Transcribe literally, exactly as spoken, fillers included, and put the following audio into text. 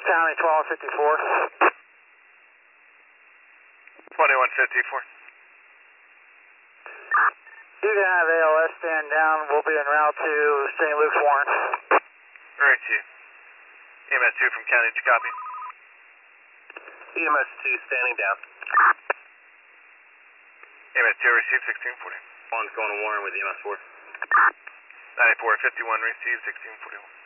County twelve fifty-four. twenty-one fifty-four. You can have A L S stand down. We'll be en route to Saint Luke's Warren. Right to you. E M S two from County, did you copy? E M S two standing down. E M S two received sixteen forty. One's going to Warren with E M S four. ninety-four fifty-one received sixteen forty-one.